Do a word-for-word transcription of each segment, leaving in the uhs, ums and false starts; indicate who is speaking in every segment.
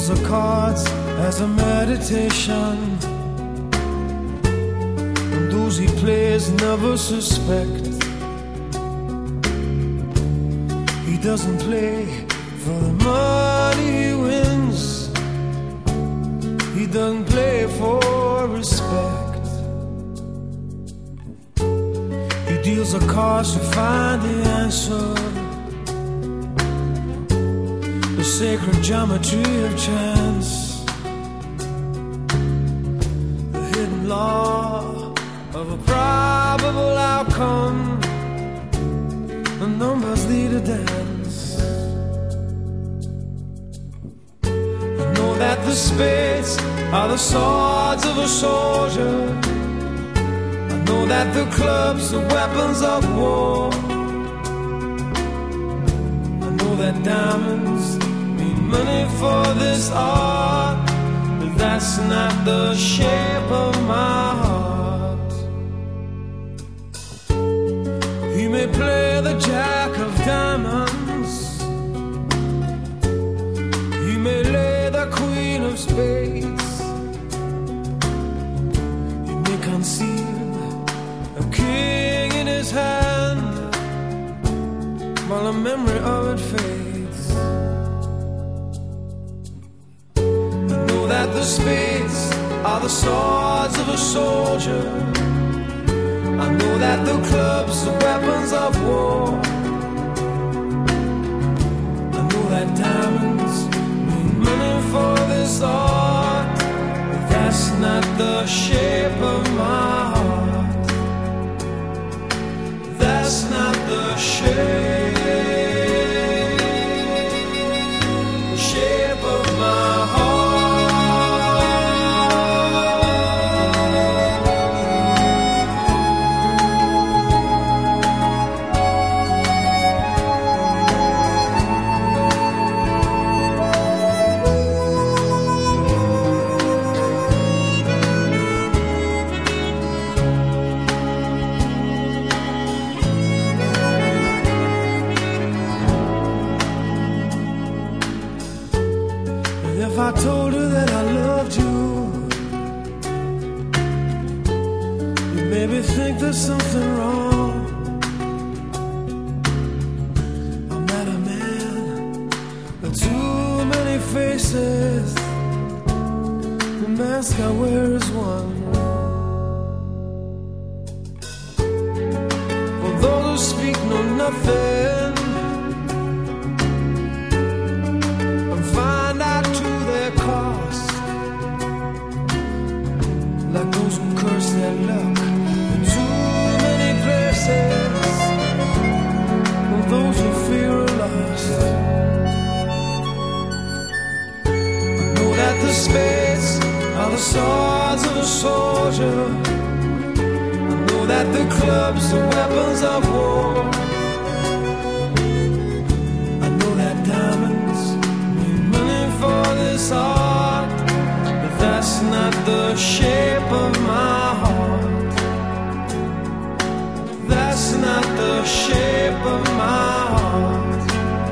Speaker 1: deals the cards as a meditation, and those he plays never suspect. He doesn't play for the money he wins, he doesn't play for respect. He deals the cards to find the answer, the sacred geometry of chance, the hidden law of a probable outcome. The numbers lead a dance. I know that the spades are the swords of a soldier. I know that the clubs are weapons of war. I know that diamonds mean money for this art, but that's not the shape of my heart. He may play the jack of diamonds, he may lay the queen of spades, he may conceal a king in his hand while the memory of it fades. I know that the spades are the swords of a soldier. I know that the clubs are weapons of war. I know that diamonds mean money for this art, but that's not the shape of my heart. That's not the shape, the shape of my heart. If I told her that I loved you, you maybe think there's something wrong. I'm not a man with too many faces, the mask I wear is one. For those who speak know nothing and find out to their cost, like those who curse their luck in too many places, or those who fear are lost. I know that the spades are the swords of a soldier. I know that the clubs are weapons of war. I know that diamonds mean money for this art, but that's not the shape of my heart. That's not the shape of my heart.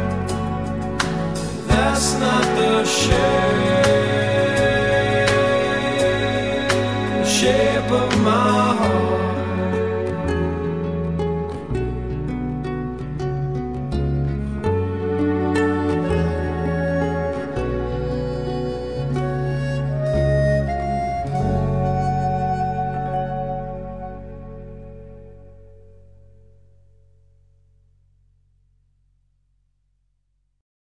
Speaker 1: That's not the shape, shape of my heart.